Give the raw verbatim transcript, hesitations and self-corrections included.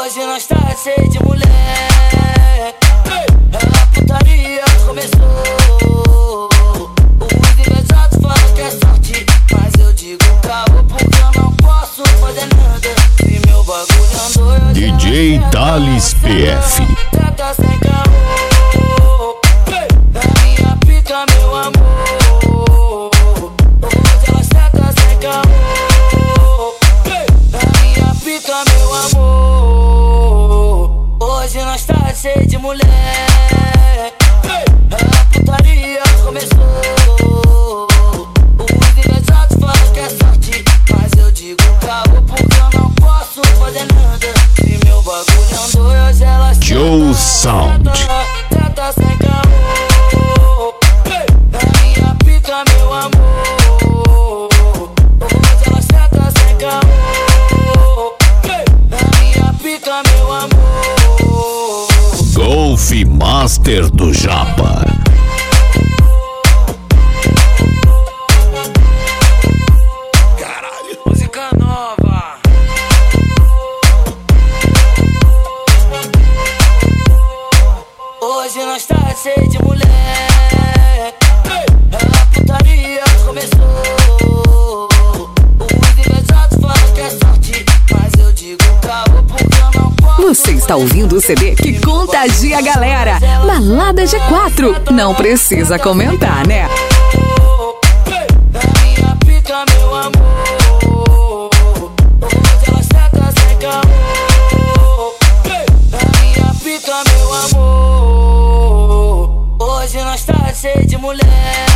Hoje nós tá cheio de mulher. A putaria começou. Os invejosos falam que é sorte, mas eu digo caô porque eu não posso fazer nada. Se meu bagulho andou, eu D J Thales P F. Tenta sem caô. Da minha pica, meu amor. Hoje elas tentam sem caô. Da minha pica, meu amor. Hoje nós tá cheio de mulher. A putaria começou. Os invejosos falam que é sorte, mas eu digo caô porque eu não posso fazer nada. Se meu bagulho andou, hoje elas Joe Sound. Tenta sem caô. Da minha pica, meu amor. Hoje elas tentam sem caô. Da minha pica, meu amor. Golf Master do Japa. Caralho, música nova. Hoje nós tá cheio de mulher. A putaria começou. Os invejosos falam que é sorte, mas eu digo caô porque eu não posso. Você está ouvindo o C D que contagia a galera. Balada G quatro. Não precisa comentar, né? Da minha pica, meu amor. Hoje elas tentam sem caô. Da minha pica, meu amor. Hoje nós tá cheio de mulher.